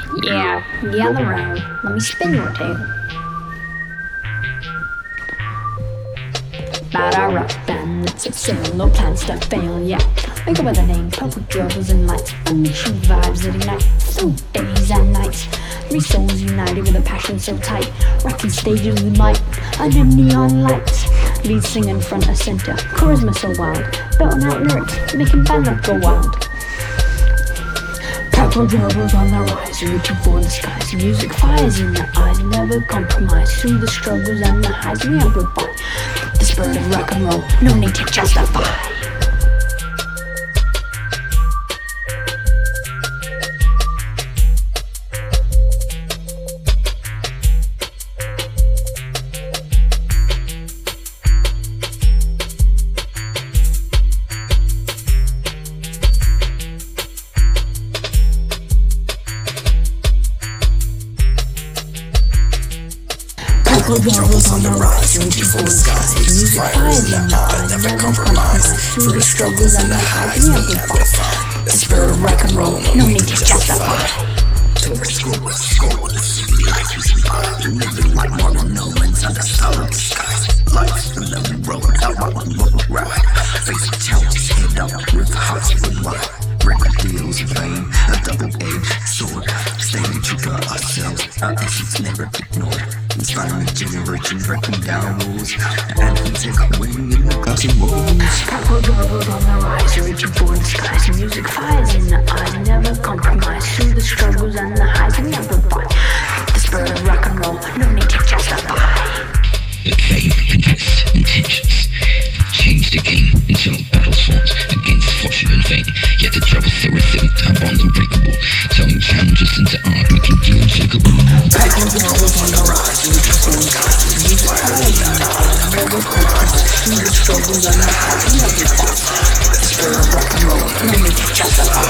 Yeah, gather round. Let me spin your tale. About our rock band that's at sail, no plans to fail, yeah. We go by the name Purple Troubles and Lights, unleashing vibes that ignite through days and nights. Three souls united with a passion so tight, rocking stages with might under neon lights. Lead singing front and center, charisma so wild, belting out lyrics, making band up go wild. Purple troubles on the rise, reaching for the skies. Music fires in their eyes, never compromise. Through the struggles and the highs, we amplify the spirit of rock and roll, no need to justify. Purple troubles on the rise, reaching for the skies. Music fires in the eyes, never compromise. Through the struggles and the highs, we amplify the spirit of rock and roll, no need to justify. Tourists go with school with the city lights we survive. Living like Marlon Nolans under solid skies. Life's a lonely road, out on one road ride. Facing challenges head up with hearts with wide. Record deals of fame, a double-edged sword. Staying true to ourselves, our essence never ignored. Inspiring generations, breaking down rules. And we take wing in the glassy walls. Purple troubles on the rise, reaching for the skies. Music fires in the eyes, never compromise. Through the struggles and the highs, we amplify the spirit of rock and roll, no need to justify. The fame contest intentions. Change the game until battle swans against fortune and fame. Yet the troubles so resilient, our bonds unbreakable. Turning challenges into art, making dreams shakeable. Purple troubles on the rise, reaching for the skies. Music fires in the eyes, never compromise. Through the struggles and the highs, we amplify the spirit of rock and roll, no need to justify.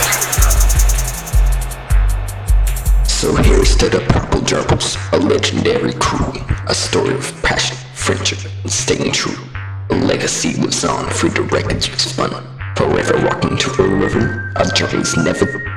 So here's to the Purple Gerbils, a legendary crew, a story of passion, friendship, and staying true. A legacy lives on through the records we spun, forever walking to a river, our journeys never